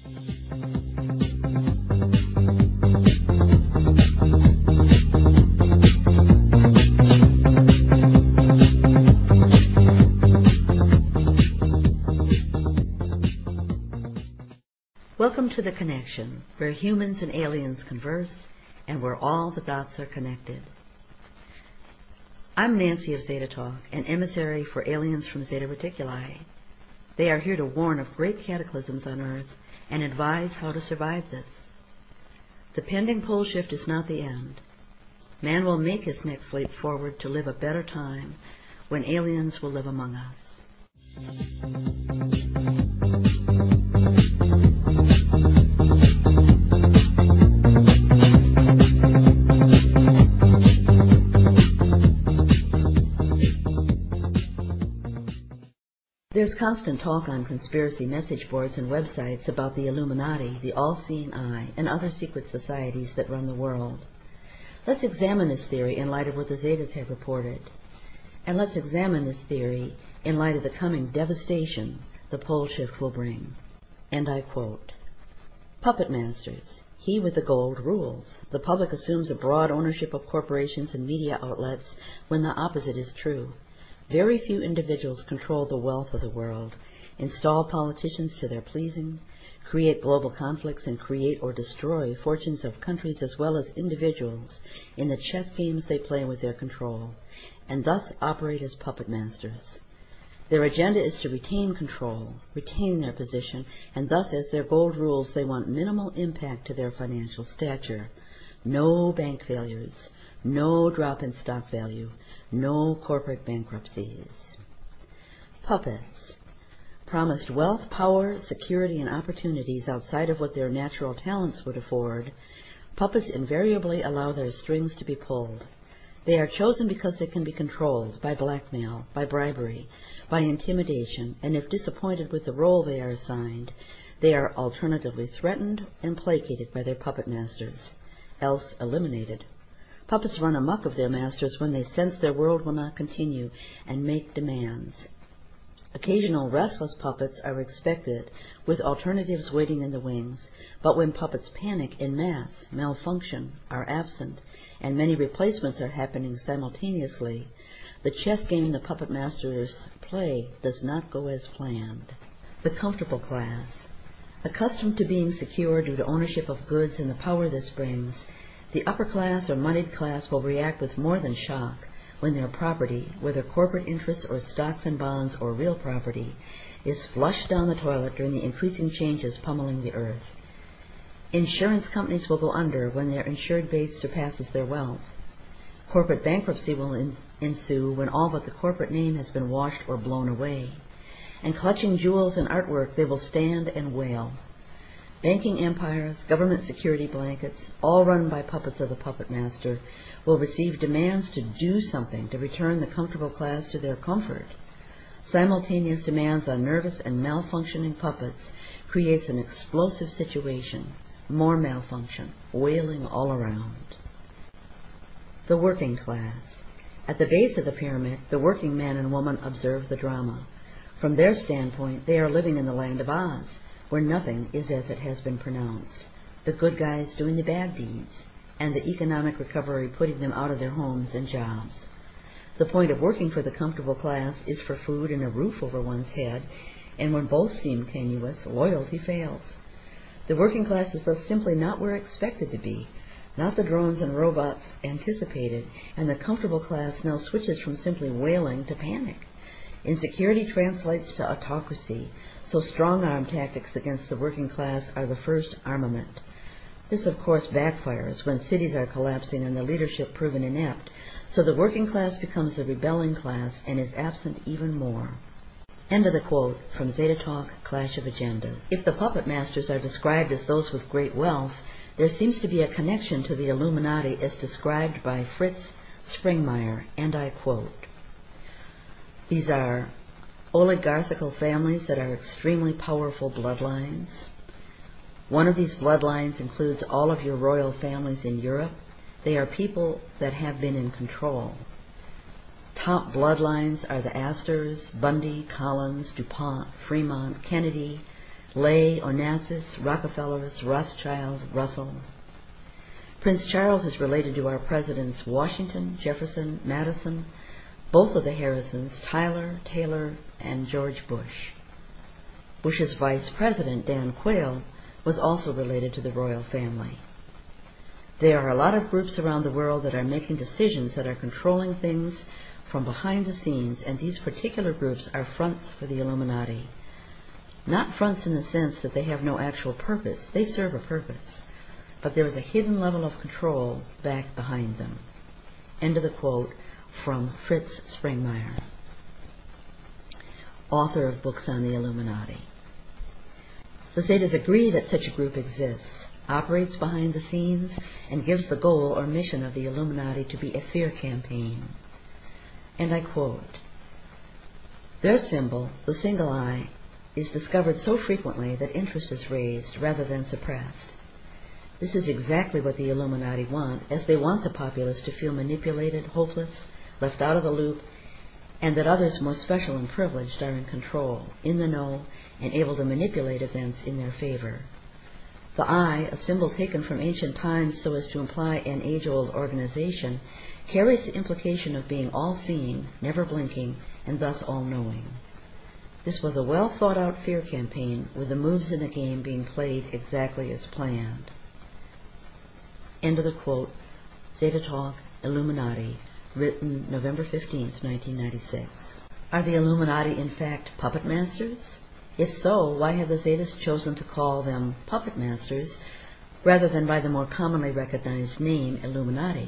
Welcome to The Connection, where humans and aliens converse and where all the dots are connected. I'm Nancy of Zeta Talk, an emissary for aliens from Zeta Reticuli. They are here to warn of great cataclysms on Earth and advise how to survive this. The pending pole shift is not the end. Man will make his next leap forward to live a better time when aliens will live among us. There's constant talk on conspiracy message boards and websites about the Illuminati, the All-Seeing Eye, and other secret societies that run the world. Let's examine this theory in light of what the Zetas have reported. And let's examine this theory in light of the coming devastation the pole shift will bring. And I quote, "Puppet masters. He with the gold rules. The public assumes a broad ownership of corporations and media outlets when the opposite is true. Very few individuals control the wealth of the world, install politicians to their pleasing, create global conflicts, and create or destroy fortunes of countries as well as individuals in the chess games they play with their control, and thus operate as puppet masters. Their agenda is to retain control, retain their position, and thus as their gold rules they want minimal impact to their financial stature. No bank failures, no drop in stock value, no corporate bankruptcies. Puppets. Promised wealth, power, security, and opportunities outside of what their natural talents would afford, puppets invariably allow their strings to be pulled. They are chosen because they can be controlled by blackmail, by bribery, by intimidation, and if disappointed with the role they are assigned, they are alternatively threatened and placated by their puppet masters, else eliminated. Puppets run amok of their masters when they sense their world will not continue and make demands. Occasional restless puppets are expected, with alternatives waiting in the wings, but when puppets panic en masse, malfunction, are absent, and many replacements are happening simultaneously, the chess game the puppet masters play does not go as planned. The comfortable class. Accustomed to being secure due to ownership of goods and the power this brings, the upper class or moneyed class will react with more than shock when their property, whether corporate interests or stocks and bonds or real property, is flushed down the toilet during the increasing changes pummeling the earth. Insurance companies will go under when their insured base surpasses their wealth. Corporate bankruptcy will ensue when all but the corporate name has been washed or blown away. And clutching jewels and artwork, they will stand and wail. Banking empires, government security blankets, all run by puppets of the puppet master, will receive demands to do something to return the comfortable class to their comfort. Simultaneous demands on nervous and malfunctioning puppets creates an explosive situation, more malfunction, wailing all around. The working class. At the base of the pyramid, the working man and woman observe the drama. From their standpoint, they are living in the land of Oz, where nothing is as it has been pronounced, the good guys doing the bad deeds, and the economic recovery putting them out of their homes and jobs. The point of working for the comfortable class is for food and a roof over one's head, and when both seem tenuous, loyalty fails. The working class is thus simply not where expected to be, not the drones and robots anticipated, and the comfortable class now switches from simply wailing to panic. Insecurity translates to autocracy, so strong-arm tactics against the working class are the first armament. This, of course, backfires when cities are collapsing and the leadership proven inept, so the working class becomes the rebelling class and is absent even more. End of the quote from Zeta Talk, Clash of Agendas. If the puppet masters are described as those with great wealth, there seems to be a connection to the Illuminati as described by Fritz Springmeier, and I quote, "These are oligarchical families that are extremely powerful bloodlines. One of these bloodlines includes all of your royal families in Europe. They are people that have been in control. Top bloodlines are the Astors, Bundy, Collins, DuPont, Fremont, Kennedy, Lay, Onassis, Rockefellers, Rothschild, Russell. Prince Charles is related to our presidents Washington, Jefferson, Madison, both of the Harrisons, Tyler, Taylor, and George Bush. Bush's vice president, Dan Quayle, was also related to the royal family. There are a lot of groups around the world that are making decisions that are controlling things from behind the scenes, and these particular groups are fronts for the Illuminati. Not fronts in the sense that they have no actual purpose. They serve a purpose. But there is a hidden level of control back behind them. End of the quote from Fritz Springmeier, author of books on the Illuminati. The Zetas agree that such a group exists, operates behind the scenes, and gives the goal or mission of the Illuminati to be a fear campaign. And I quote, "Their symbol, the single eye, is discovered so frequently that interest is raised rather than suppressed. This is exactly what the Illuminati want, as they want the populace to feel manipulated, hopeless, left out of the loop, and that others more special and privileged are in control, in the know, and able to manipulate events in their favor. The eye, a symbol taken from ancient times so as to imply an age-old organization, carries the implication of being all-seeing, never blinking, and thus all-knowing. This was a well-thought-out fear campaign, with the moves in the game being played exactly as planned." End of the quote. Zeta Talk, Illuminati, written November 15th, 1996. Are the Illuminati in fact puppet masters? If so, why have the Zetas chosen to call them puppet masters rather than by the more commonly recognized name Illuminati?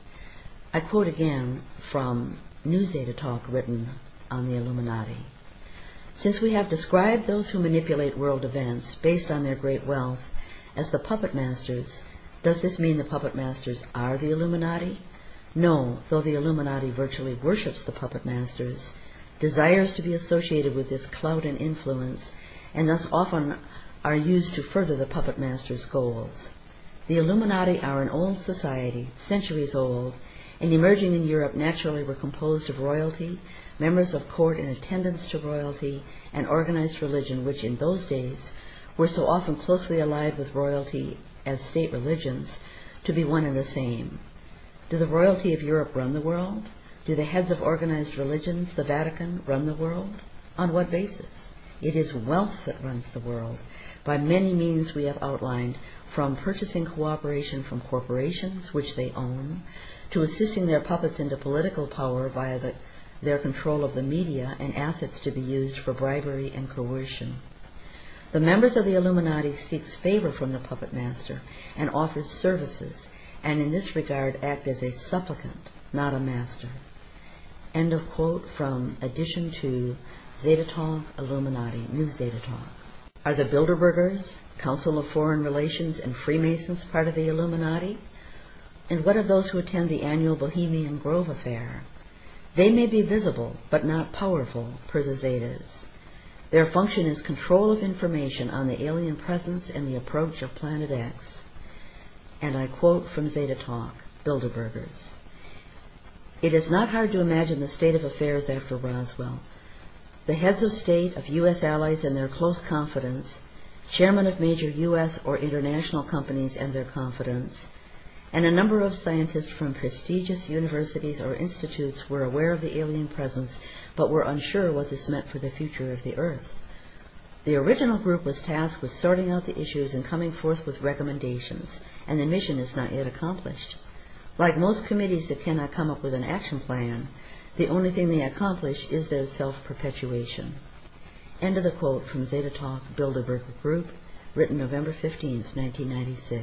I quote again from New Zeta Talk, written on the Illuminati. "Since we have described those who manipulate world events based on their great wealth as the puppet masters, does this mean the puppet masters are the Illuminati? No, though the Illuminati virtually worships the puppet masters, desires to be associated with this clout and influence, and thus often are used to further the puppet masters' goals. The Illuminati are an old society, centuries old, and emerging in Europe naturally were composed of royalty, members of court in attendance to royalty, and organized religion, which in those days were so often closely allied with royalty as state religions, to be one and the same. Do the royalty of Europe run the world? Do the heads of organized religions, the Vatican, run the world? On what basis? It is wealth that runs the world, by many means we have outlined, from purchasing cooperation from corporations, which they own, to assisting their puppets into political power via their control of the media and assets to be used for bribery and coercion. The members of the Illuminati seeks favor from the puppet master and offers services, and in this regard act as a supplicant, not a master." End of quote from Addition to Zeta Talk, Illuminati, New Zeta Talk. Are the Bilderbergers, Council of Foreign Relations, and Freemasons part of the Illuminati? And what of those who attend the annual Bohemian Grove affair? They may be visible, but not powerful, per the Zetas. Their function is control of information on the alien presence and the approach of Planet X. And I quote from Zeta Talk, Bilderbergers. "It is not hard to imagine the state of affairs after Roswell. The heads of state, of U.S. allies and their close confidants, chairmen of major U.S. or international companies and their confidants, and a number of scientists from prestigious universities or institutes were aware of the alien presence but were unsure what this meant for the future of the Earth. The original group was tasked with sorting out the issues and coming forth with recommendations, and the mission is not yet accomplished. Like most committees that cannot come up with an action plan, the only thing they accomplish is their self-perpetuation." End of the quote from Zeta Talk, Bilderberger Group, written November 15th, 1996.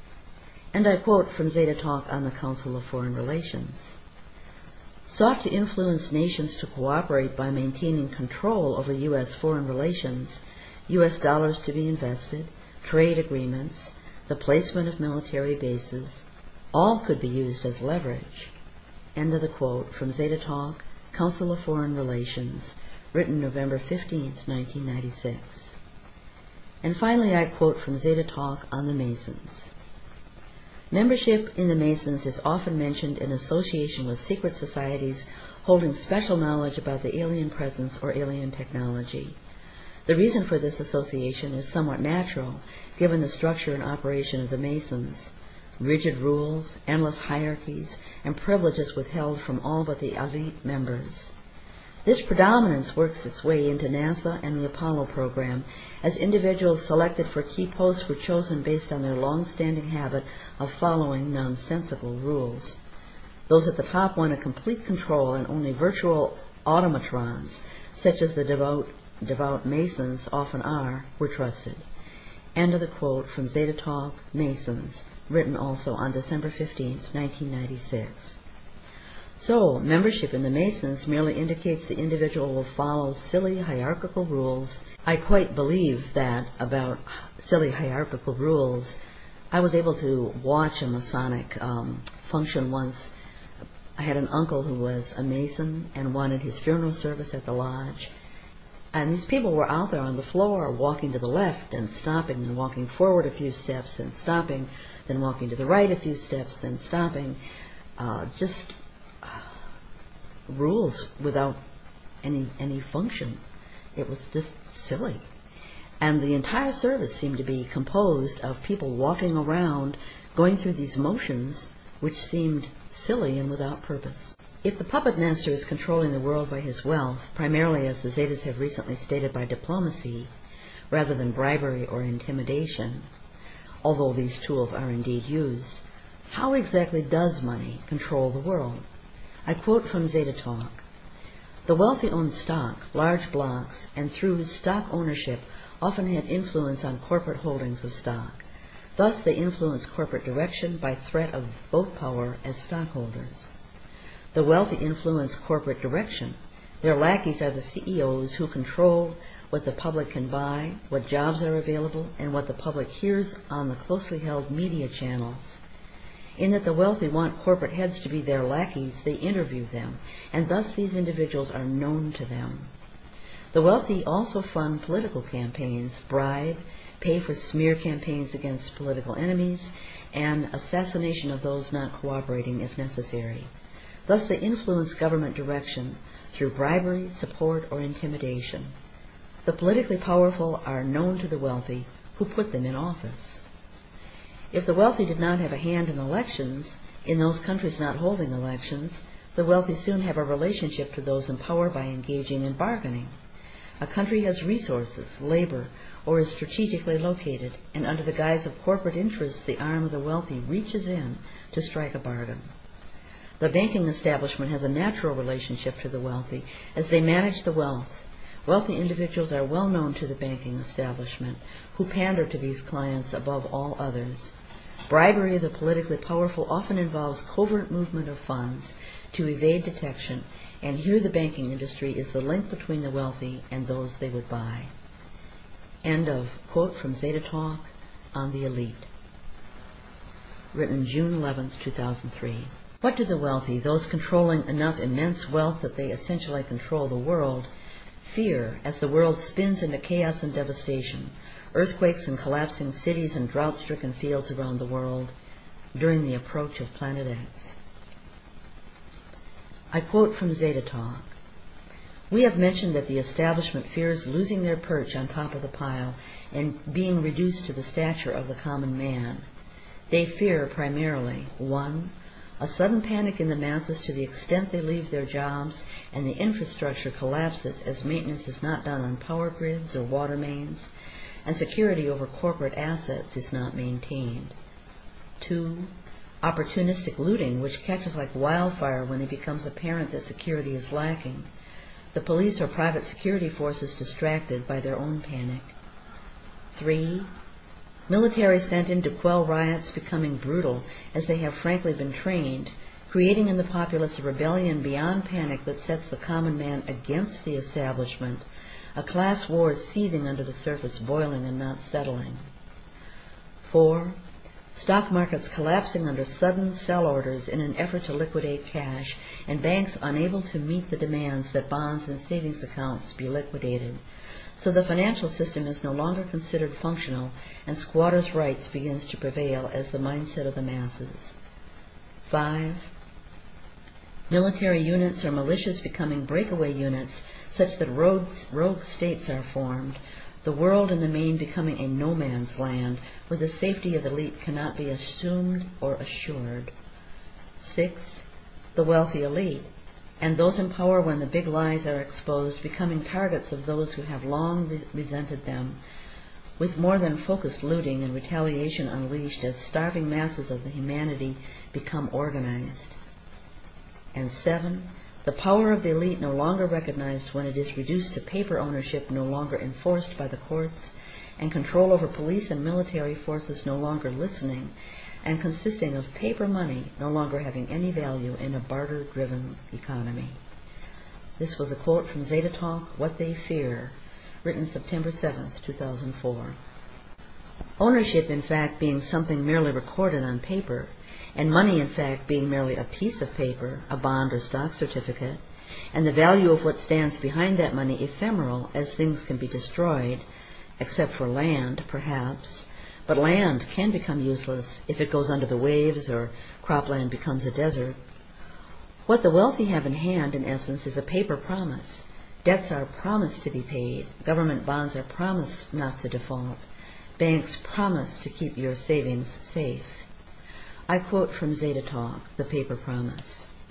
And I quote from Zeta Talk on the Council of Foreign Relations. "Sought to influence nations to cooperate by maintaining control over U.S. foreign relations, U.S. dollars to be invested, trade agreements, the placement of military bases, all could be used as leverage." End of the quote from Zeta Talk, Council of Foreign Relations, written November 15th, 1996. And finally I quote from Zeta Talk on the Masons. "Membership in the Masons is often mentioned in association with secret societies holding special knowledge about the alien presence or alien technology. The reason for this association is somewhat natural, given the structure and operation of the Masons: rigid rules, endless hierarchies, and privileges withheld from all but the elite members. This predominance works its way into NASA and the Apollo program, as individuals selected for key posts were chosen based on their long-standing habit of following nonsensical rules. Those at the top wanted complete control, and only virtual automatrons, such as the devout Masons often are, were trusted. End of the quote from Zeta Talk, Masons, written also on December 15, 1996. So, membership in the Masons merely indicates the individual will follow silly hierarchical rules. I quite believe that about silly hierarchical rules. I was able to watch a Masonic function once. I had an uncle who was a Mason and wanted his funeral service at the lodge. And these people were out there on the floor, walking to the left and stopping and walking forward a few steps and stopping, then walking to the right a few steps, then stopping. Just rules without any function. It was just silly. And the entire service seemed to be composed of people walking around, going through these motions which seemed silly and without purpose. If the puppet master is controlling the world by his wealth, primarily, as the Zetas have recently stated, by diplomacy, rather than bribery or intimidation, although these tools are indeed used, how exactly does money control the world? I quote from Zeta Talk: "The wealthy own stock, large blocks, and through stock ownership often have influence on corporate holdings of stock. Thus they influence corporate direction by threat of vote power as stockholders. The wealthy influence corporate direction. Their lackeys are the CEOs who control what the public can buy, what jobs are available, and what the public hears on the closely held media channels. In that the wealthy want corporate heads to be their lackeys, they interview them, and thus these individuals are known to them. The wealthy also fund political campaigns, bribe, pay for smear campaigns against political enemies, and assassination of those not cooperating if necessary. Thus they influence government direction through bribery, support, or intimidation. The politically powerful are known to the wealthy, who put them in office. If the wealthy did not have a hand in elections, in those countries not holding elections, the wealthy soon have a relationship to those in power by engaging in bargaining. A country has resources, labor, or is strategically located, and under the guise of corporate interests, the arm of the wealthy reaches in to strike a bargain. The banking establishment has a natural relationship to the wealthy as they manage the wealth. Wealthy individuals are well known to the banking establishment, who pander to these clients above all others. Bribery of the politically powerful often involves covert movement of funds to evade detection, and here the banking industry is the link between the wealthy and those they would buy." End of quote from Zeta Talk on the Elite, written June 11, 2003. What do the wealthy, those controlling enough immense wealth that they essentially control the world, fear as the world spins into chaos and devastation, earthquakes and collapsing cities and drought-stricken fields around the world during the approach of Planet X? I quote from Zeta Talk: "We have mentioned that the establishment fears losing their perch on top of the pile and being reduced to the stature of the common man. They fear primarily, 1. A sudden panic in the masses to the extent they leave their jobs and the infrastructure collapses as maintenance is not done on power grids or water mains, and security over corporate assets is not maintained. 2. Opportunistic looting, which catches like wildfire when it becomes apparent that security is lacking. The police or private security forces distracted by their own panic. 3. Military sent in to quell riots becoming brutal as they have frankly been trained, creating in the populace a rebellion beyond panic that sets the common man against the establishment, a class war seething under the surface, boiling and not settling. 4. Stock markets collapsing under sudden sell orders in an effort to liquidate cash, and banks unable to meet the demands that bonds and savings accounts be liquidated. So the financial system is no longer considered functional, and squatters' rights begins to prevail as the mindset of the masses. 5. Military units or militias becoming breakaway units such that rogue states are formed, the world in the main becoming a no man's land where the safety of the elite cannot be assumed or assured. 6. The wealthy elite, and those in power when the big lies are exposed, becoming targets of those who have long resented them, with more than focused looting and retaliation unleashed as starving masses of the humanity become organized. And 7. The power of the elite no longer recognized when it is reduced to paper ownership no longer enforced by the courts, and control over police and military forces no longer listening, and consisting of paper money no longer having any value in a barter-driven economy. This was a quote from Zeta Talk, What They Fear, written September 7, 2004. Ownership, in fact, being something merely recorded on paper, and money, in fact, being merely a piece of paper, a bond or stock certificate, and the value of what stands behind that money ephemeral, as things can be destroyed, except for land, perhaps, but land can become useless if it goes under the waves or cropland becomes a desert. What the wealthy have in hand, in essence, is a paper promise. Debts are promised to be paid. Government bonds are promised not to default. Banks promise to keep your savings safe. I quote from Zeta Talk, The Paper Promise.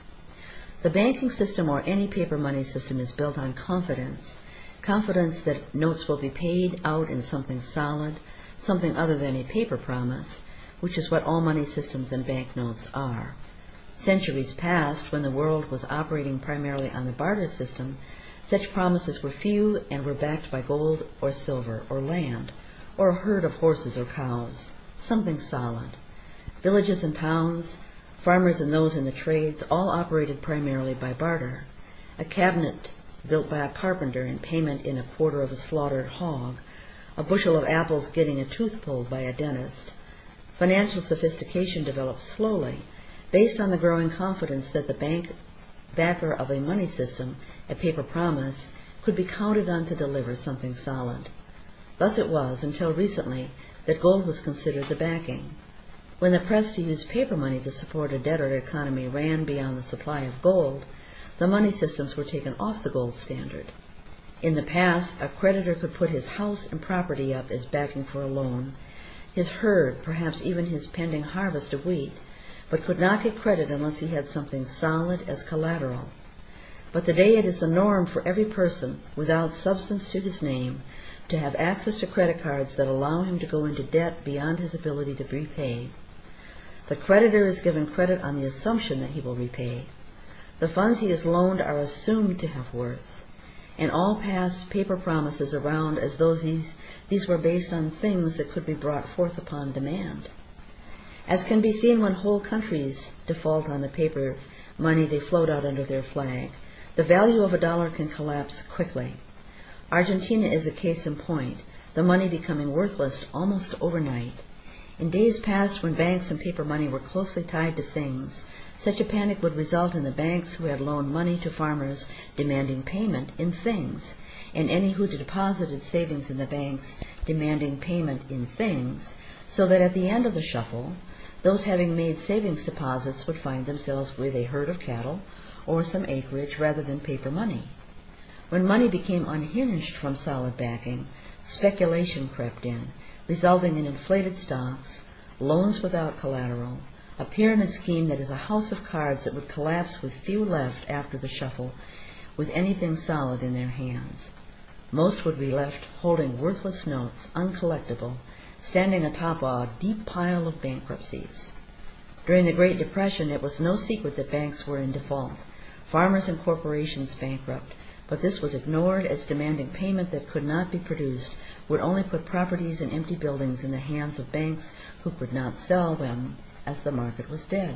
The banking system or any paper money system is built on confidence. Confidence that notes will be paid out in something solid, something other than a paper promise, which is what all money systems and banknotes are. Centuries past, when the world was operating primarily on the barter system, such promises were few and were backed by gold or silver or land, or a herd of horses or cows, something solid. Villages and towns, farmers and those in the trades, all operated primarily by barter. A cabinet built by a carpenter in payment in a quarter of a slaughtered hog, a bushel of apples getting a tooth pulled by a dentist. Financial sophistication developed slowly, based on the growing confidence that the backer of a money system, a paper promise, could be counted on to deliver something solid. Thus it was, until recently, that gold was considered the backing. When the press to use paper money to support a debtor economy ran beyond the supply of gold, the money systems were taken off the gold standard. In the past, a creditor could put his house and property up as backing for a loan, his herd, perhaps even his pending harvest of wheat, but could not get credit unless he had something solid as collateral. But today it is the norm for every person, without substance to his name, to have access to credit cards that allow him to go into debt beyond his ability to repay. The creditor is given credit on the assumption that he will repay. The funds he has loaned are assumed to have worth, and all past paper promises around as though these were based on things that could be brought forth upon demand. As can be seen when whole countries default on the paper money they float out under their flag, the value of a dollar can collapse quickly. Argentina is a case in point, the money becoming worthless almost overnight. In days past, when banks and paper money were closely tied to things, such a panic would result in the banks who had loaned money to farmers demanding payment in things, and any who deposited savings in the banks demanding payment in things, so that at the end of the shuffle, those having made savings deposits would find themselves with a herd of cattle or some acreage rather than paper money. When money became unhinged from solid backing, speculation crept in, resulting in inflated stocks, loans without collateral, a pyramid scheme that is a house of cards that would collapse with few left after the shuffle with anything solid in their hands. Most would be left holding worthless notes, uncollectible, standing atop a deep pile of bankruptcies. During the Great Depression, it was no secret that banks were in default, farmers and corporations bankrupt, but this was ignored as demanding payment that could not be produced would only put properties and empty buildings in the hands of banks who could not sell them as the market was dead.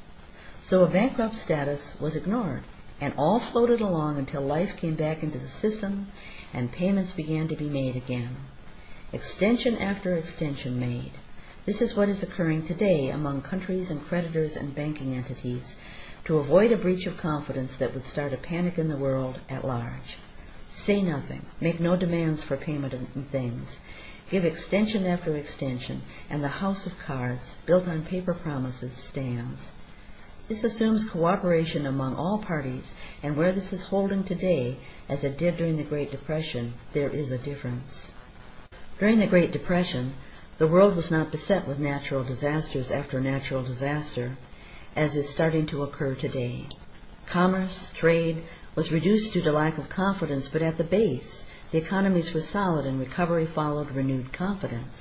So a bankrupt status was ignored, and all floated along until life came back into the system and payments began to be made again. Extension after extension made. This is what is occurring today among countries and creditors and banking entities to avoid a breach of confidence that would start a panic in the world at large. Say nothing. Make no demands for payment in things. Give extension after extension, and the house of cards, built on paper promises, stands. This assumes cooperation among all parties, and where this is holding today, as it did during the Great Depression, there is a difference. During the Great Depression, the world was not beset with natural disasters after natural disaster, as is starting to occur today. Commerce, trade, was reduced due to lack of confidence, but at the base, the economies were solid and recovery followed renewed confidence.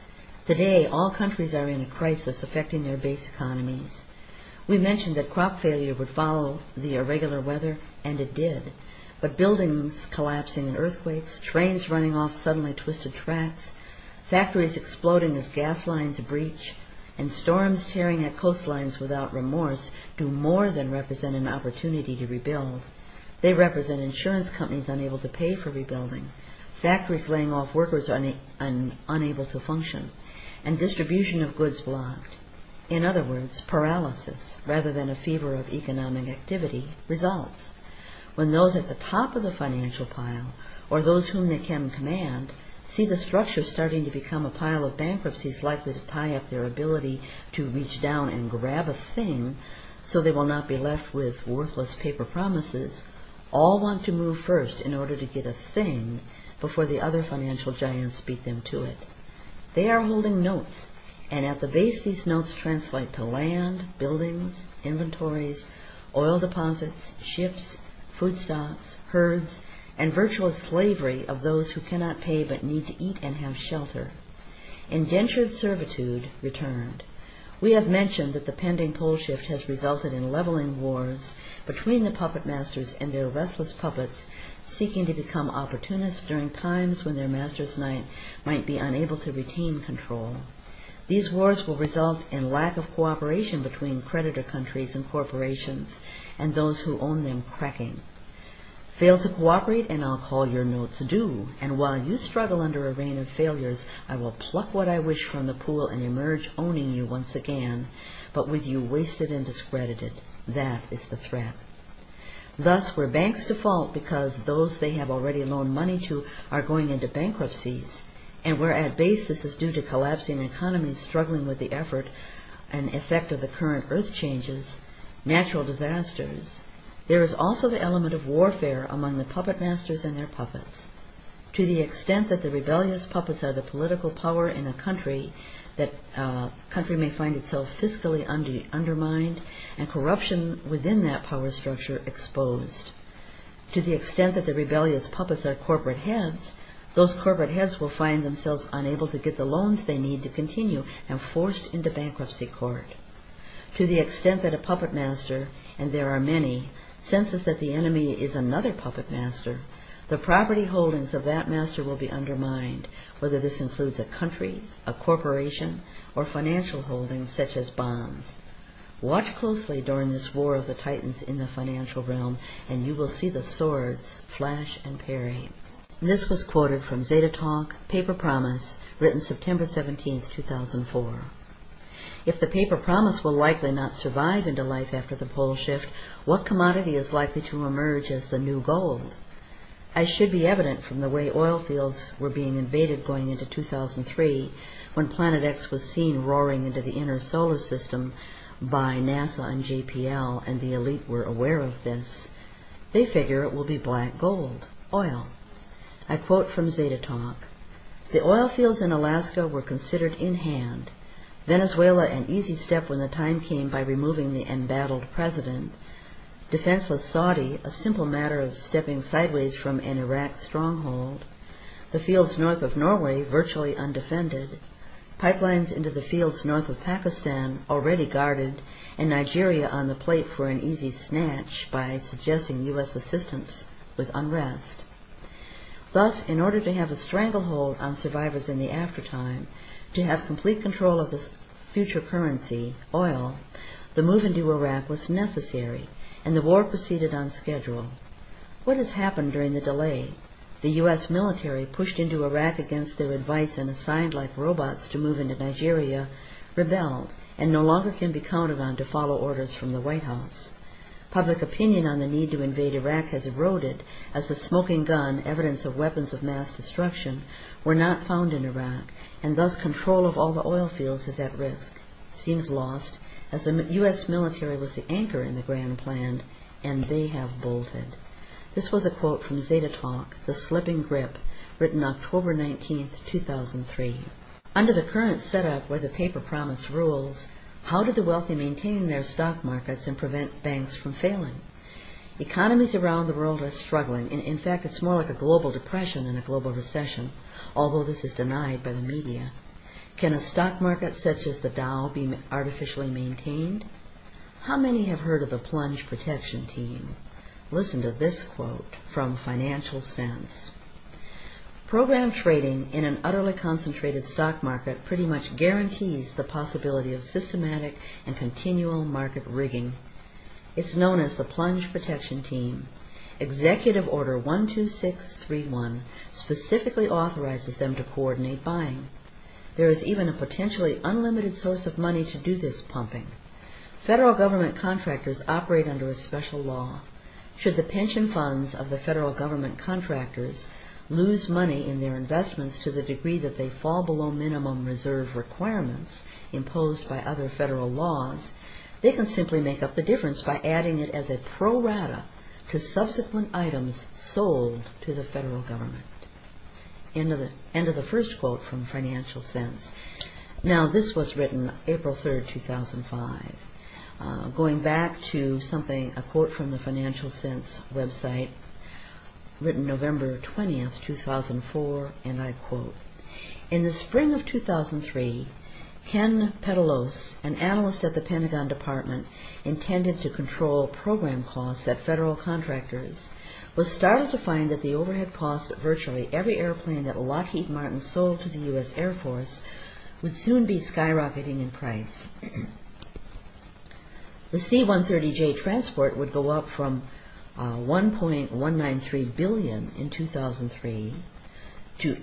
Today, all countries are in a crisis affecting their base economies. We mentioned that crop failure would follow the irregular weather, and it did. But buildings collapsing in earthquakes, trains running off suddenly twisted tracks, factories exploding as gas lines breach, and storms tearing at coastlines without remorse do more than represent an opportunity to rebuild. They represent insurance companies unable to pay for rebuilding, factories laying off workers unable to function, and distribution of goods blocked. In other words, paralysis, rather than a fever of economic activity, results. When those at the top of the financial pile, or those whom they can command, see the structure starting to become a pile of bankruptcies likely to tie up their ability to reach down and grab a thing so they will not be left with worthless paper promises, all want to move first in order to get a thing before the other financial giants beat them to it. They are holding notes, and at the base these notes translate to land, buildings, inventories, oil deposits, ships, food stocks, herds, and virtual slavery of those who cannot pay but need to eat and have shelter. Indentured servitude returned. We have mentioned that the pending pole shift has resulted in leveling wars between the puppet masters and their restless puppets seeking to become opportunists during times when their masters might be unable to retain control. These wars will result in lack of cooperation between creditor countries and corporations and those who own them cracking. Fail to cooperate and I'll call your notes due, and while you struggle under a rain of failures, I will pluck what I wish from the pool and emerge owning you once again, but with you wasted and discredited. That is the threat. Thus, where banks default because those they have already loaned money to are going into bankruptcies, and where at base this is due to collapsing economies struggling with the effort and effect of the current earth changes, natural disasters, there is also the element of warfare among the puppet masters and their puppets. To the extent that the rebellious puppets are the political power in a country, that country may find itself fiscally undermined and corruption within that power structure exposed. To the extent that the rebellious puppets are corporate heads, those corporate heads will find themselves unable to get the loans they need to continue and forced into bankruptcy court. To the extent that a puppet master, and there are many, senses that the enemy is another puppet master, the property holdings of that master will be undermined, whether this includes a country, a corporation, or financial holdings such as bonds. Watch closely during this war of the titans in the financial realm, and you will see the swords flash and parry. This was quoted from Zeta Talk, Paper Promise, written September 17, 2004. If the paper promise will likely not survive into life after the pole shift, what commodity is likely to emerge as the new gold? As should be evident from the way oil fields were being invaded going into 2003, when Planet X was seen roaring into the inner solar system by NASA and JPL, and the elite were aware of this, they figure it will be black gold, oil. I quote from Zeta Talk. The oil fields in Alaska were considered in hand. Venezuela an easy step when the time came by removing the embattled president. Defenseless Saudi, a simple matter of stepping sideways from an Iraq stronghold. The fields north of Norway virtually undefended. Pipelines into the fields north of Pakistan already guarded, and Nigeria on the plate for an easy snatch by suggesting U.S. assistance with unrest. Thus, in order to have a stranglehold on survivors in the aftertime, to have complete control of the future currency, oil, the move into Iraq was necessary, and the war proceeded on schedule. What has happened during the delay? The U.S. military, pushed into Iraq against their advice and assigned like robots to move into Nigeria, rebelled, and no longer can be counted on to follow orders from the White House. Public opinion on the need to invade Iraq has eroded, as the smoking gun, evidence of weapons of mass destruction, were not found in Iraq, and thus control of all the oil fields is at risk. Seems lost, as the U.S. military was the anchor in the grand plan, and they have bolted. This was a quote from Zeta Talk, The Slipping Grip, written October 19, 2003. Under the current setup where the paper promise rules, how do the wealthy maintain their stock markets and prevent banks from failing? Economies around the world are struggling. In fact, it's more like a global depression than a global recession, although this is denied by the media. Can a stock market such as the Dow be artificially maintained? How many have heard of the Plunge Protection Team? Listen to this quote from Financial Sense. Program trading in an utterly concentrated stock market pretty much guarantees the possibility of systematic and continual market rigging. It's known as the Plunge Protection Team. Executive Order 12631 specifically authorizes them to coordinate buying. There is even a potentially unlimited source of money to do this pumping. Federal government contractors operate under a special law. Should the pension funds of the federal government contractors lose money in their investments to the degree that they fall below minimum reserve requirements imposed by other federal laws, they can simply make up the difference by adding it as a pro rata to subsequent items sold to the federal government. End of the first quote from Financial Sense. Now, this was written April 3rd, 2005. Going back to a quote from the Financial Sense website, written November 20th, 2004, and I quote, "In the spring of 2003, Ken Petelos, an analyst at the Pentagon Department intended to control program costs at federal contractors, was startled to find that the overhead costs of virtually every airplane that Lockheed Martin sold to the U.S. Air Force would soon be skyrocketing in price. The C-130J transport would go up from $1.193 billion in 2003 to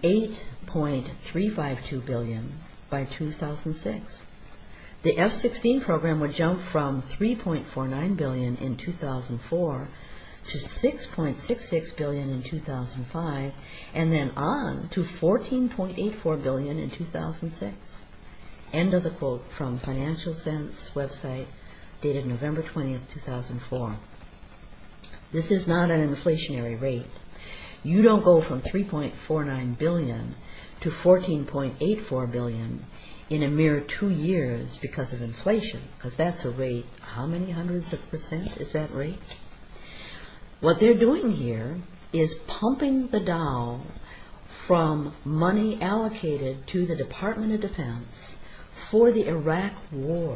$8.352 billion by 2006. The F-16 program would jump from $3.49 billion in 2004 to $6.66 billion in 2005, and then on to $14.84 billion in 2006. End of the quote from Financial Sense website, dated November 20th, 2004. This is not an inflationary rate. You don't go from $3.49 billion to $14.84 billion in a mere 2 years because of inflation, because that's a rate. How many hundreds of percent is that rate? What they're doing here is pumping the Dow from money allocated to the Department of Defense for the Iraq War.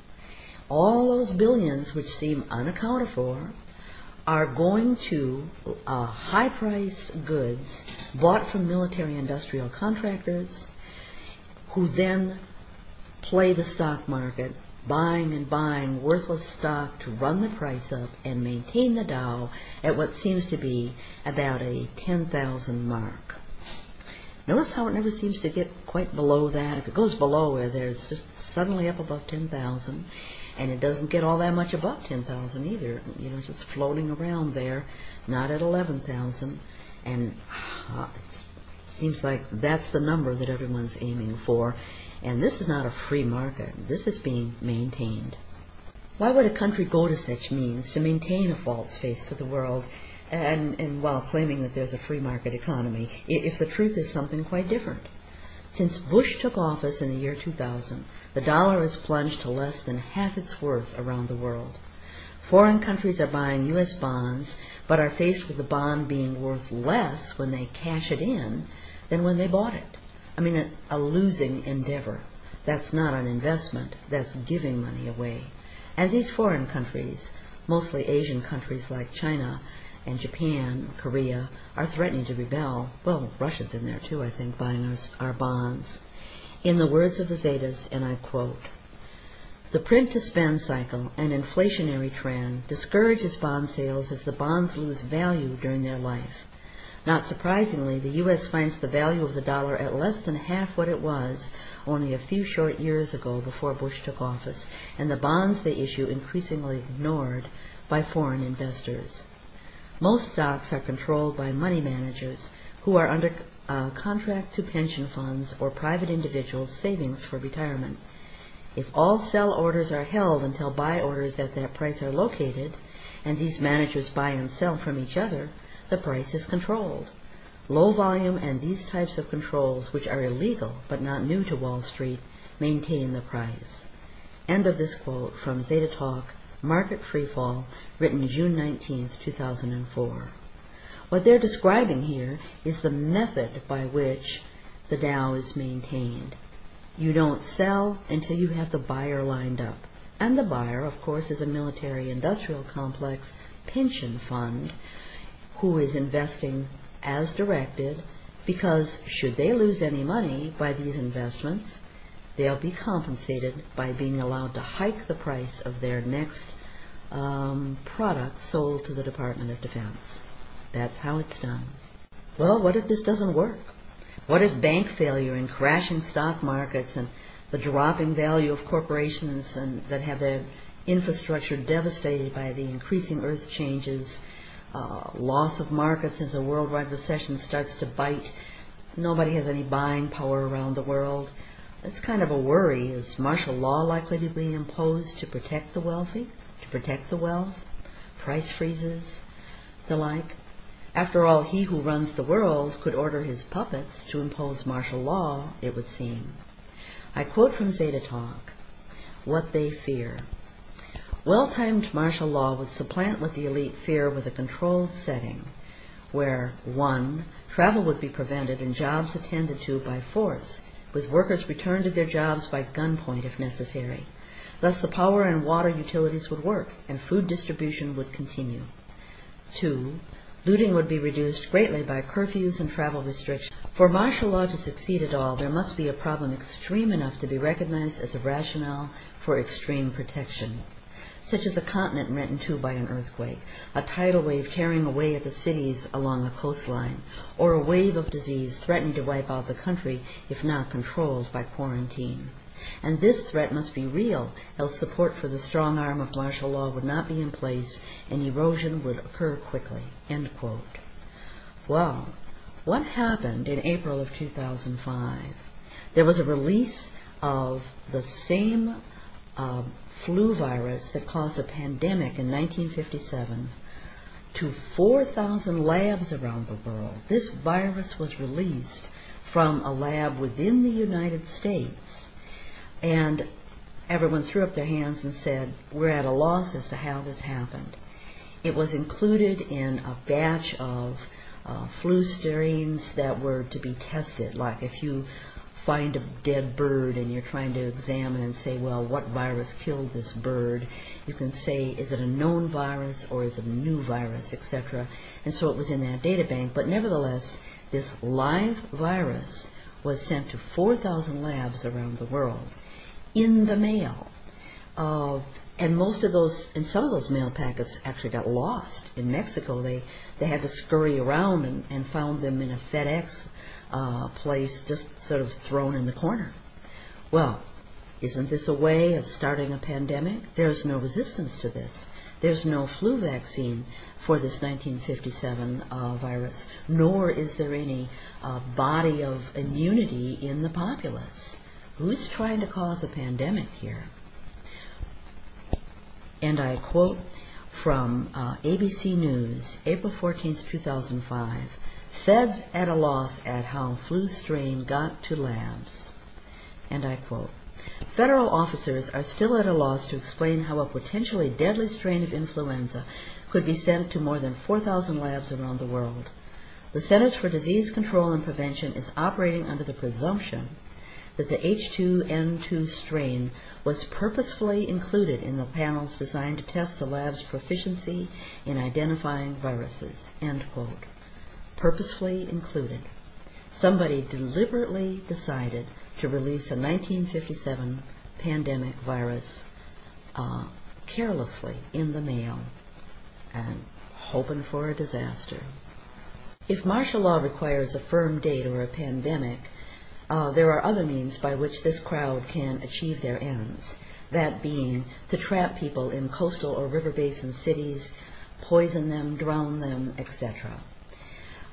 All those billions which seem unaccounted for are going to high-price goods bought from military-industrial contractors who then play the stock market, buying and buying worthless stock to run the price up and maintain the Dow at what seems to be about a 10,000 mark. Notice how it never seems to get quite below that. If it goes below where there's just suddenly up above 10,000, and it doesn't get all that much above 10,000 either, just floating around there, not at 11,000, and it seems like that's the number that everyone's aiming for. And this is not a free market. This is being maintained. Why would a country go to such means to maintain a false face to the world, and while claiming that there's a free market economy, if the truth is something quite different? Since Bush took office in the year 2000, the dollar has plunged to less than half its worth around the world. Foreign countries are buying U.S. bonds, but are faced with the bond being worth less when they cash it in than when they bought it. I mean, a losing endeavor. That's not an investment. That's giving money away. And these foreign countries, mostly Asian countries like China and Japan, Korea, are threatening to rebel. Well, Russia's in there too, I think, buying our bonds. In the words of the Zetas, and I quote, "The print-to-spend cycle and inflationary trend discourages bond sales as the bonds lose value during their life. Not surprisingly, the U.S. finds the value of the dollar at less than half what it was only a few short years ago before Bush took office, and the bonds they issue increasingly ignored by foreign investors. Most stocks are controlled by money managers who are under contract to pension funds or private individuals' savings for retirement. If all sell orders are held until buy orders at that price are located, and these managers buy and sell from each other, the price is controlled. Low volume and these types of controls, which are illegal but not new to Wall Street, maintain the price. End of this quote from Zeta Talk, Market Freefall, written June 19, 2004. What they're describing here is the method by which the Dow is maintained. You don't sell until you have the buyer lined up. And the buyer, of course, is a military-industrial complex pension fund who is investing as directed, because should they lose any money by these investments, they'll be compensated by being allowed to hike the price of their next product sold to the Department of Defense. That's how it's done. Well, what if this doesn't work? What if bank failure and crashing stock markets and the dropping value of corporations and that have their infrastructure devastated by the increasing earth changes, loss of markets as a worldwide recession starts to bite, nobody has any buying power around the world? That's kind of a worry. Is martial law likely to be imposed to protect the wealthy, to protect the wealth, price freezes, the like? After all, he who runs the world could order his puppets to impose martial law, it would seem. I quote from Zeta Talk, what they fear. Well-timed martial law would supplant what the elite fear with a controlled setting, where 1. Travel would be prevented and jobs attended to by force, with workers returned to their jobs by gunpoint if necessary. Thus the power and water utilities would work, and food distribution would continue. 2. Looting would be reduced greatly by curfews and travel restrictions. For martial law to succeed at all, there must be a problem extreme enough to be recognized as a rationale for extreme protection, such as a continent rent in two by an earthquake, a tidal wave tearing away at the cities along a coastline, or a wave of disease threatening to wipe out the country if not controlled by quarantine. And this threat must be real, else support for the strong arm of martial law would not be in place and erosion would occur quickly. End quote. Well, what happened in April of 2005? There was a release of the same flu virus that caused a pandemic in 1957 to 4,000 labs around the world. This virus was released from a lab within the United States, and everyone threw up their hands and said, we're at a loss as to how this happened. It was included in a batch of flu strains that were to be tested. Like if you find a dead bird and you're trying to examine and say, well, what virus killed this bird? You can say, is it a known virus or is it a new virus, etc. And so it was in that data bank. But nevertheless, this live virus was sent to 4,000 labs around the world in the mail. And most of those, and some of those mail packets actually got lost. In Mexico, they had to scurry around and found them in a FedEx place, just sort of thrown in the corner. Well, isn't this a way of starting a pandemic? There's no resistance to this. There's no flu vaccine for this 1957 virus, nor is there any body of immunity in the populace. Who's trying to cause a pandemic here? And I quote from ABC News, April 14, 2005, Feds at a loss at how flu strain got to labs. And I quote, Federal officers are still at a loss to explain how a potentially deadly strain of influenza could be sent to more than 4,000 labs around the world. The Centers for Disease Control and Prevention is operating under the presumption that the H2N2 strain was purposefully included in the panels designed to test the lab's proficiency in identifying viruses. End quote. Purposefully included. Somebody deliberately decided to release a 1957 pandemic virus carelessly in the mail and hoping for a disaster. If martial law requires a firm date or a pandemic, there are other means by which this crowd can achieve their ends, that being to trap people in coastal or river basin cities, poison them, drown them, etc.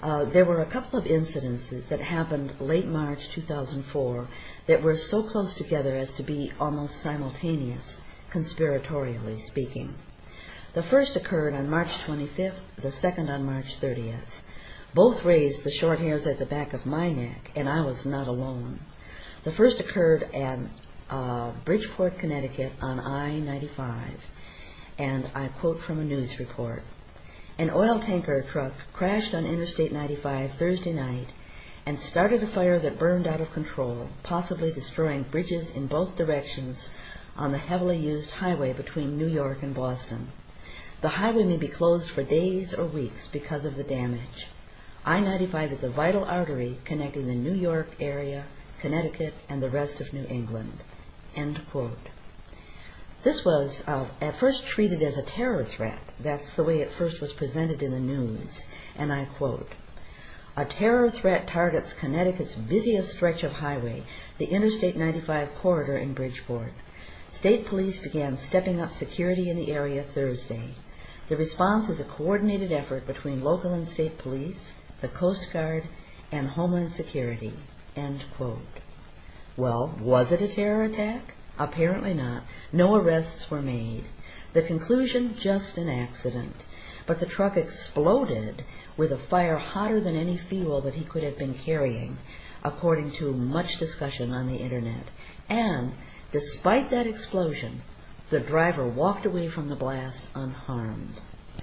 There were a couple of incidences that happened late March 2004 that were so close together as to be almost simultaneous, conspiratorially speaking. The first occurred on March 25th, the second on March 30th. Both raised the short hairs at the back of my neck, and I was not alone. The first occurred at Bridgeport, Connecticut on I-95, and I quote from a news report. An oil tanker truck crashed on Interstate 95 Thursday night and started a fire that burned out of control, possibly destroying bridges in both directions on the heavily used highway between New York and Boston. The highway may be closed for days or weeks because of the damage. I-95 is a vital artery connecting the New York area, Connecticut, and the rest of New England. End quote. This was at first treated as a terror threat. That's the way it first was presented in the news. And I quote, "A terror threat targets Connecticut's busiest stretch of highway, the Interstate 95 corridor in Bridgeport. State police began stepping up security in the area Thursday. The response is a coordinated effort between local and state police, the Coast Guard, and Homeland Security." End quote. Well, was it a terror attack? Apparently not. No arrests were made. The conclusion, just an accident. But the truck exploded with a fire hotter than any fuel that he could have been carrying, according to much discussion on the internet. And, despite that explosion, the driver walked away from the blast unharmed.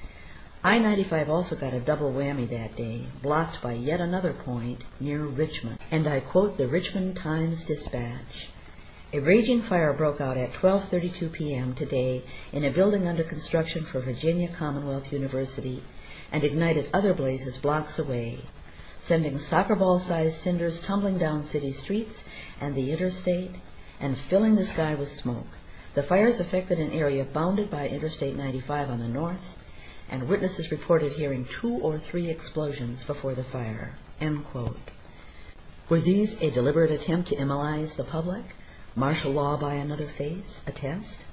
I-95 also got a double whammy that day, blocked by yet another point near Richmond. And I quote the Richmond Times-Dispatch. "A raging fire broke out at 12:32 p.m. today in a building under construction for Virginia Commonwealth University and ignited other blazes blocks away, sending soccer ball-sized cinders tumbling down city streets and the interstate and filling the sky with smoke. The fires affected an area bounded by Interstate 95 on the north, and witnesses reported hearing 2 or 3 explosions before the fire." End quote. Were these a deliberate attempt to immortalize the public? Martial law by another face? A test?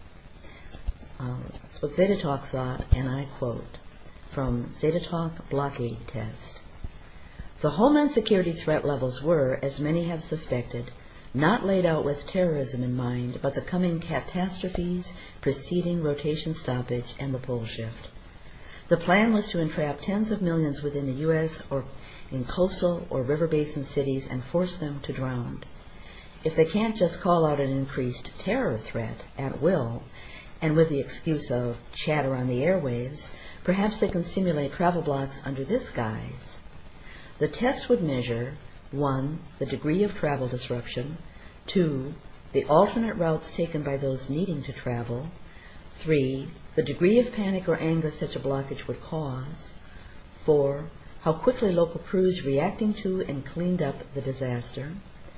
That's what Zeta Talk thought, and I quote from Zeta Talk Blockade Test. "The Homeland Security threat levels were, as many have suspected, not laid out with terrorism in mind, but the coming catastrophes preceding rotation stoppage and the pole shift. The plan was to entrap tens of millions within the U.S. or in coastal or river basin cities and force them to drown. If they can't just call out an increased terror threat at will, and with the excuse of chatter on the airwaves, perhaps they can simulate travel blocks under this guise. The test would measure 1. The degree of travel disruption, 2. The alternate routes taken by those needing to travel, 3. The degree of panic or anger such a blockage would cause, 4. How quickly local crews reacting to and cleaned up the disaster,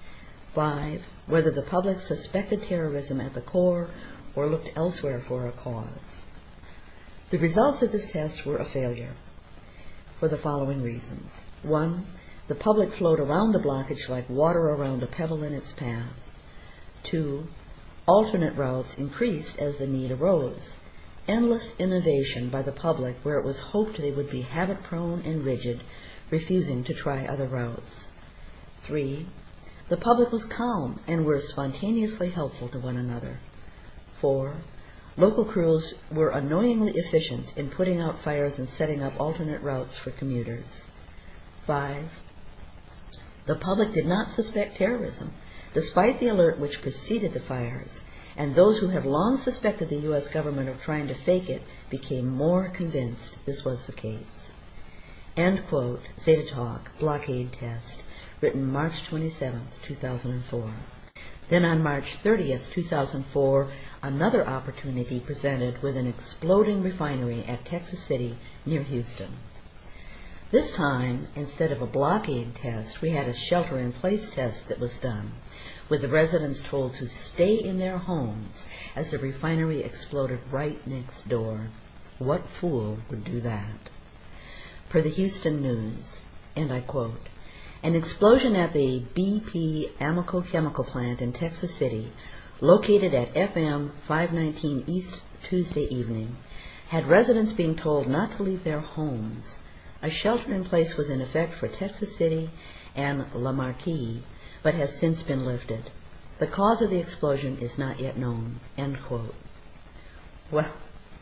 5. Whether the public suspected terrorism at the core or looked elsewhere for a cause." The results of this test were a failure for the following reasons. 1. The public flowed around the blockage like water around a pebble in its path. 2. Alternate routes increased as the need arose. Endless innovation by the public where it was hoped they would be habit-prone and rigid, refusing to try other routes. 3. The public was calm and were spontaneously helpful to one another. 4. Local crews were annoyingly efficient in putting out fires and setting up alternate routes for commuters. 5. The public did not suspect terrorism, despite the alert which preceded the fires, and those who have long suspected the U.S. government of trying to fake it became more convinced this was the case. End quote. Zeta Talk, Blockade Test, written March 27, 2004. Then on March 30th, 2004, another opportunity presented with an exploding refinery at Texas City near Houston. This time, instead of a blockade test, we had a shelter-in-place test that was done, with the residents told to stay in their homes as the refinery exploded right next door. What fool would do that? Per the Houston News, and I quote, "An explosion at the BP Amoco chemical plant in Texas City, located at FM 519 East Tuesday evening, had residents being told not to leave their homes. A shelter-in-place was in effect for Texas City and La Marquis, but has since been lifted. The cause of the explosion is not yet known." End quote. Well,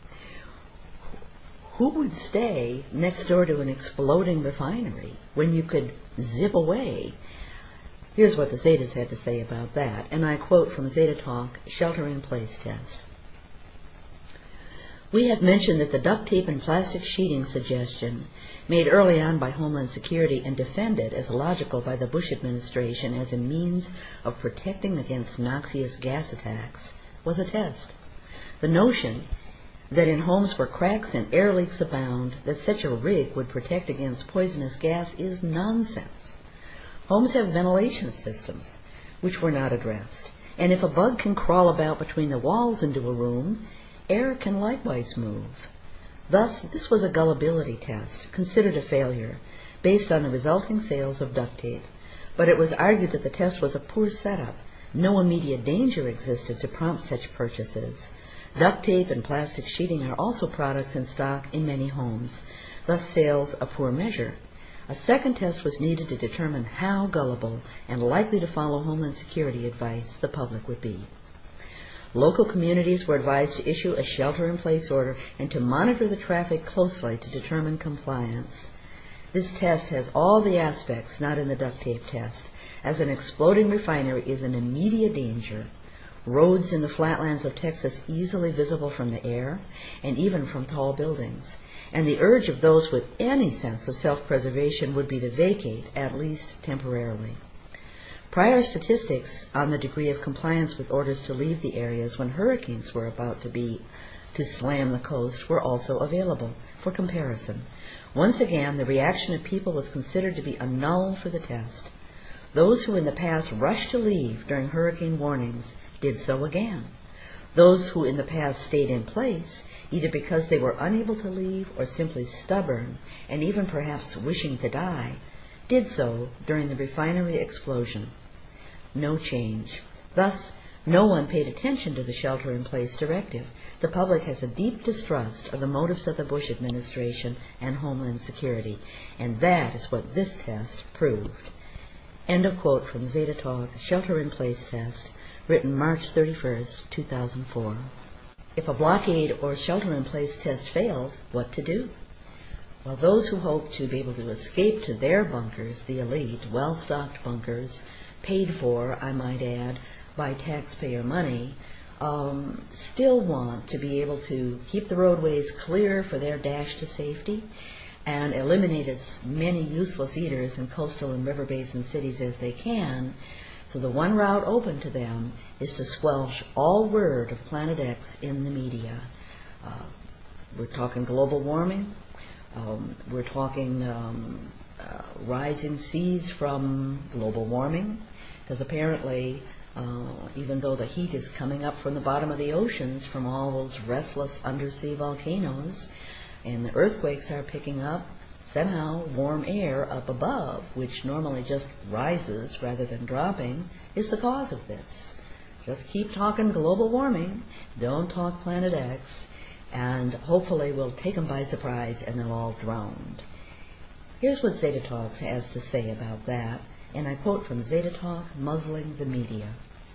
who would stay next door to an exploding refinery when you could zip away? Here's what the Zetas had to say about that, and I quote from Zeta Talk, Shelter-in-Place Test. "We have mentioned that the duct tape and plastic sheeting suggestion, made early on by Homeland Security and defended as logical by the Bush administration as a means of protecting against noxious gas attacks, was a test. The notion that in homes where cracks and air leaks abound, that such a rig would protect against poisonous gas is nonsense. Homes have ventilation systems, which were not addressed, and if a bug can crawl about between the walls into a room, air can likewise move. Thus, this was a gullibility test, considered a failure, based on the resulting sales of duct tape, but it was argued that the test was a poor setup. No immediate danger existed to prompt such purchases. Duct tape and plastic sheeting are also products in stock in many homes, thus sales a poor measure. A second test was needed to determine how gullible and likely to follow Homeland Security advice the public would be. Local communities were advised to issue a shelter-in-place order and to monitor the traffic closely to determine compliance. This test has all the aspects not in the duct tape test, as an exploding refinery is an immediate danger. Roads in the flatlands of Texas easily visible from the air and even from tall buildings, and the urge of those with any sense of self-preservation would be to vacate, at least temporarily. Prior statistics on the degree of compliance with orders to leave the areas when hurricanes were about to slam the coast were also available for comparison. Once again, the reaction of people was considered to be a null for the test. Those who in the past rushed to leave during hurricane warnings did so again. Those who in the past stayed in place, either because they were unable to leave or simply stubborn, and even perhaps wishing to die, did so during the refinery explosion. No change. Thus, no one paid attention to the shelter-in-place directive. The public has a deep distrust of the motives of the Bush administration and Homeland Security, and that is what this test proved. End of quote from Zeta Talk, Shelter-in-Place Test, written March 31st, 2004. If a blockade or shelter-in-place test failed, what to do? Well, those who hope to be able to escape to their bunkers, the elite, well-stocked bunkers, paid for, I might add, by taxpayer money, still want to be able to keep the roadways clear for their dash to safety and eliminate as many useless eaters in coastal and river basin cities as they can. So the one route open to them is to squelch all word of Planet X in the media. We're talking global warming. We're talking rising seas from global warming, because apparently, even though the heat is coming up from the bottom of the oceans from all those restless undersea volcanoes, and the earthquakes are picking up, somehow warm air up above, which normally just rises rather than dropping, is the cause of this. Just keep talking global warming, don't talk Planet X, and hopefully we'll take them by surprise and they'll all drown. Here's what Zeta Talk has to say about that, and I quote from Zeta Talk, Muzzling the Media.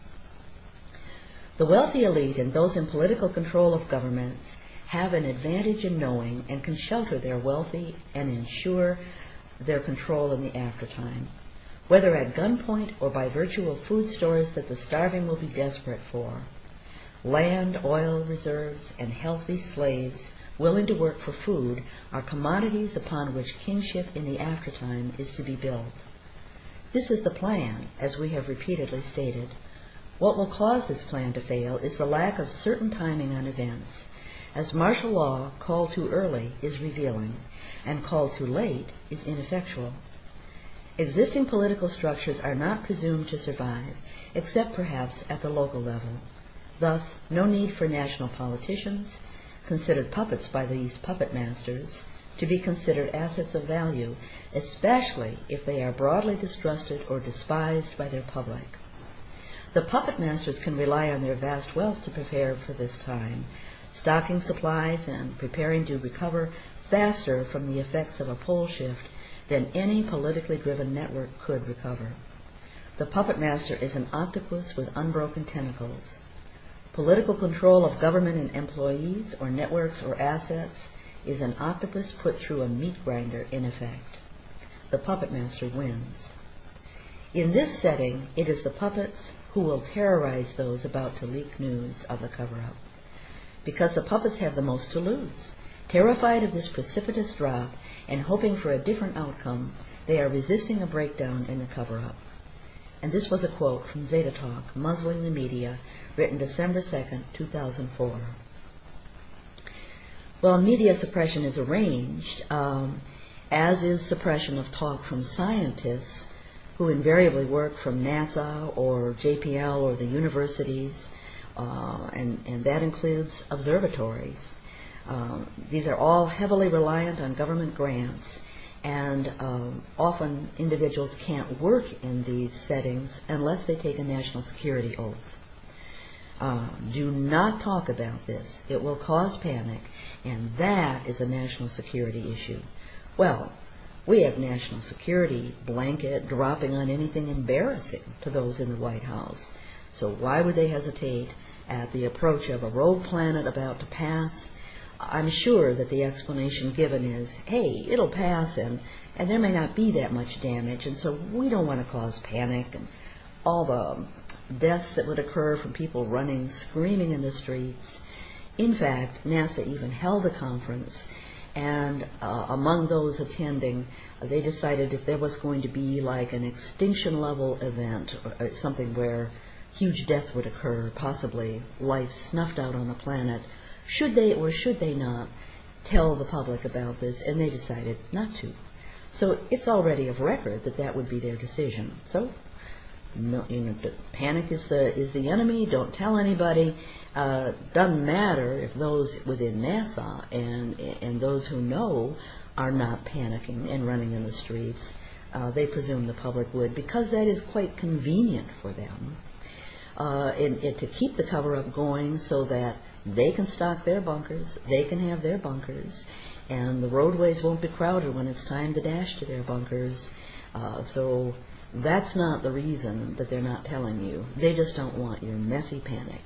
"The wealthy elite and those in political control of governments have an advantage in knowing and can shelter their wealthy and ensure their control in the aftertime, whether at gunpoint or by virtue of food stores that the starving will be desperate for. Land, oil reserves, and healthy slaves willing to work for food are commodities upon which kingship in the aftertime is to be built. This is the plan, as we have repeatedly stated. What will cause this plan to fail is the lack of certain timing on events, as martial law called too early is revealing, and called too late is ineffectual. Existing political structures are not presumed to survive, except perhaps at the local level. Thus, no need for national politicians, considered puppets by these puppet masters, to be considered assets of value, especially if they are broadly distrusted or despised by their public. The puppet masters can rely on their vast wealth to prepare for this time, stocking supplies and preparing to recover faster from the effects of a pole shift than any politically driven network could recover. The puppet master is an octopus with unbroken tentacles. Political control of government and employees or networks or assets is an octopus put through a meat grinder in effect. The puppet master wins. In this setting, it is the puppets who will terrorize those about to leak news of the cover-up, because the puppets have the most to lose. Terrified of this precipitous drop and hoping for a different outcome, they are resisting a breakdown in the cover-up. And this was a quote from Zeta Talk, Muzzling the Media, written December 2nd, 2004. Well, media suppression is arranged, as is suppression of talk from scientists who invariably work from NASA or JPL or the universities, and that includes observatories. These are all heavily reliant on government grants, and often individuals can't work in these settings unless they take a national security oath. Do not talk about this. It will cause panic, and that is a national security issue. Well, we have national security blanket dropping on anything embarrassing to those in the White House. So why would they hesitate at the approach of a rogue planet about to pass? I'm sure that the explanation given is, hey, it'll pass and there may not be that much damage, and so we don't want to cause panic and all the deaths that would occur from people running, screaming in the streets. In fact, NASA even held a conference, and among those attending, they decided if there was going to be like an extinction level event, or something where huge death would occur, possibly life snuffed out on the planet, should they or should they not tell the public about this, and they decided not to. So it's already of record that that would be their decision. So, no, panic is the enemy. Don't tell anybody. Doesn't matter if those within NASA and those who know are not panicking and running in the streets. They presume the public would, because that is quite convenient for them, and to keep the cover-up going so that they can stock their bunkers, they can have their bunkers, and the roadways won't be crowded when it's time to dash to their bunkers. So that's not the reason that they're not telling you. They just don't want your messy panic.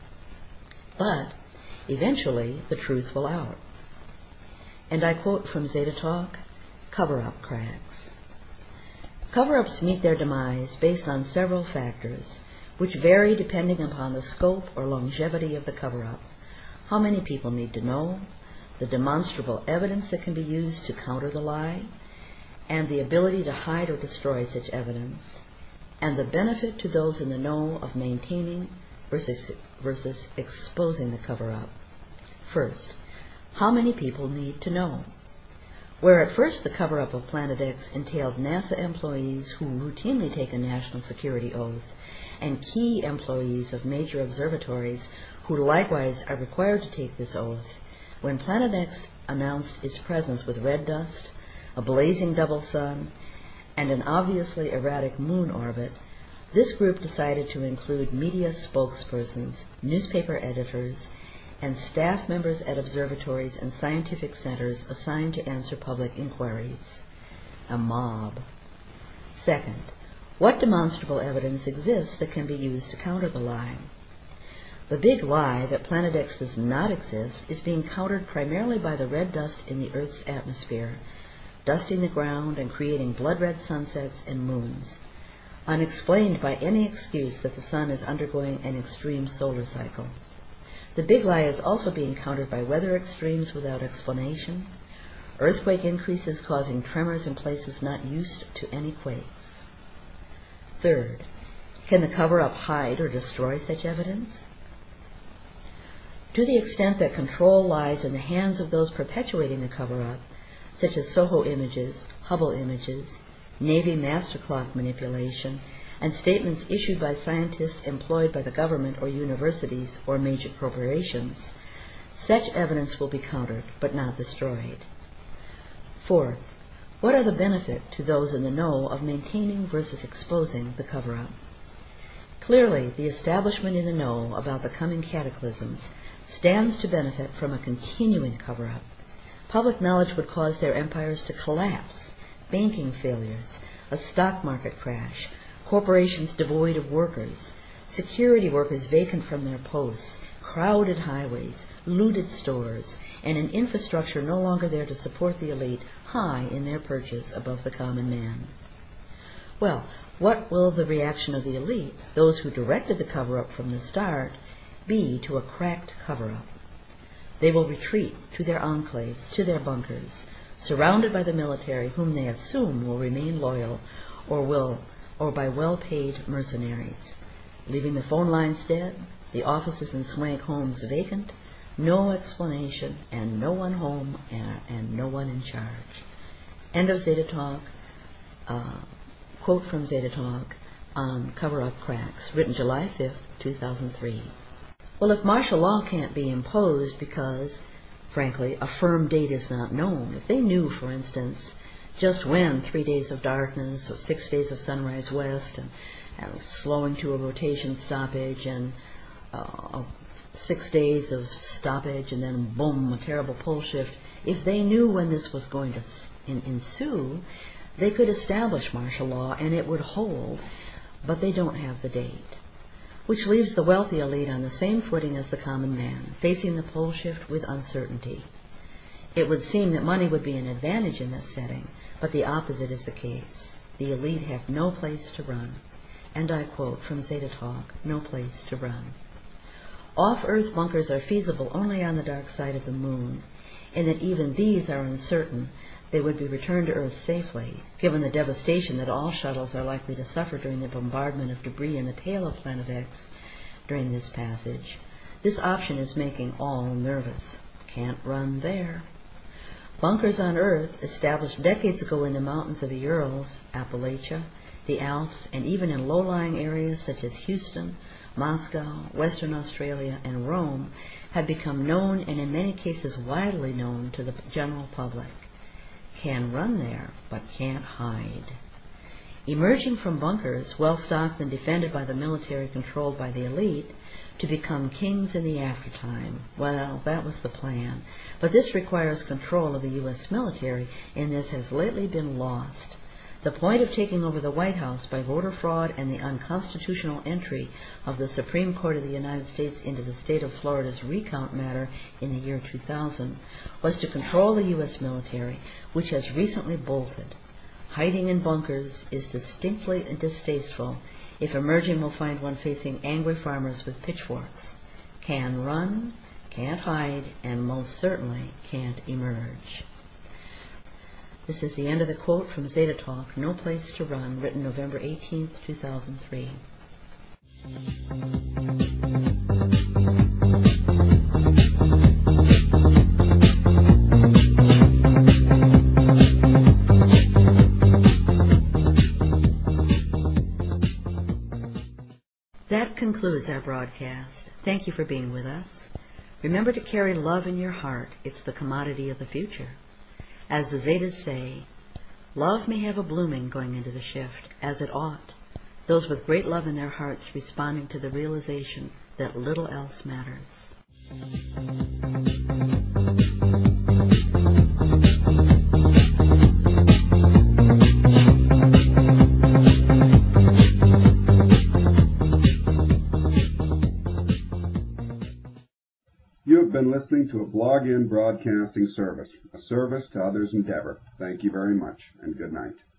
But eventually the truth will out. And I quote from Zeta Talk, cover-up cracks. Cover-ups meet their demise based on several factors, which vary depending upon the scope or longevity of the cover-up, how many people need to know, the demonstrable evidence that can be used to counter the lie, and the ability to hide or destroy such evidence, and the benefit to those in the know of maintaining versus exposing the cover-up. First, how many people need to know? Where at first the cover-up of Planet X entailed NASA employees who routinely take a national security oath, and key employees of major observatories who likewise are required to take this oath, when Planet X announced its presence with red dust, a blazing double sun, and an obviously erratic moon orbit, this group decided to include media spokespersons, newspaper editors, and staff members at observatories and scientific centers assigned to answer public inquiries. A mob. Second, what demonstrable evidence exists that can be used to counter the lie? The big lie that Planet X does not exist is being countered primarily by the red dust in the Earth's atmosphere, dusting the ground and creating blood-red sunsets and moons, unexplained by any excuse that the sun is undergoing an extreme solar cycle. The big lie is also being countered by weather extremes without explanation, earthquake increases causing tremors in places not used to any quakes. Third, can the cover-up hide or destroy such evidence? To the extent that control lies in the hands of those perpetuating the cover-up, such as SOHO images, Hubble images, Navy master clock manipulation, and statements issued by scientists employed by the government or universities or major corporations, such evidence will be countered but not destroyed. Fourth, what are the benefits to those in the know of maintaining versus exposing the cover-up? Clearly, the establishment in the know about the coming cataclysms stands to benefit from a continuing cover-up. Public knowledge would cause their empires to collapse, banking failures, a stock market crash, corporations devoid of workers, security workers vacant from their posts, crowded highways, looted stores, and an infrastructure no longer there to support the elite high in their perches above the common man. Well, what will the reaction of the elite, those who directed the cover-up from the start, be to a cracked cover-up? They will retreat to their enclaves, to their bunkers, surrounded by the military whom they assume will remain loyal or by well-paid mercenaries, leaving the phone lines dead, the offices and swank homes vacant, no explanation, and no one home, and no one in charge. End of Zeta Talk. Quote from Zeta Talk on Cover-Up Cracks, written July 5th, 2003. Well, if martial law can't be imposed because, frankly, a firm date is not known, if they knew, for instance, just when 3 days of darkness or 6 days of sunrise west and slowing to a rotation stoppage and 6 days of stoppage and then boom, a terrible pole shift, if they knew when this was going to ensue, they could establish martial law and it would hold, but they don't have the date. Which leaves the wealthy elite on the same footing as the common man, facing the pole shift with uncertainty. It would seem that money would be an advantage in this setting, but the opposite is the case. The elite have no place to run. And I quote from Zeta Talk, no place to run. Off-Earth bunkers are feasible only on the dark side of the moon, and that even these are uncertain. They would be returned to Earth safely, given the devastation that all shuttles are likely to suffer during the bombardment of debris in the tail of Planet X during this passage. This option is making all nervous. Can't run there. Bunkers on Earth, established decades ago in the mountains of the Urals, Appalachia, the Alps, and even in low-lying areas such as Houston, Moscow, Western Australia, and Rome, have become known and in many cases widely known to the general public. Can run there, but can't hide. Emerging from bunkers, well-stocked and defended by the military controlled by the elite, to become kings in the aftertime. Well, that was the plan. But this requires control of the U.S. military, and this has lately been lost. The point of taking over the White House by voter fraud and the unconstitutional entry of the Supreme Court of the United States into the state of Florida's recount matter in the year 2000 was to control the U.S. military, which has recently bolted. Hiding in bunkers is distinctly distasteful if emerging will find one facing angry farmers with pitchforks. Can run, can't hide, and most certainly can't emerge. This is the end of the quote from Zeta Talk, No Place to Run, written November 18, 2003. That concludes our broadcast. Thank you for being with us. Remember to carry love in your heart. It's the commodity of the future. As the Zetas say, love may have a blooming going into the shift, as it ought, those with great love in their hearts responding to the realization that little else matters. You have been listening to a Blog In Broadcasting service, a service to others' endeavor. Thank you very much, and good night.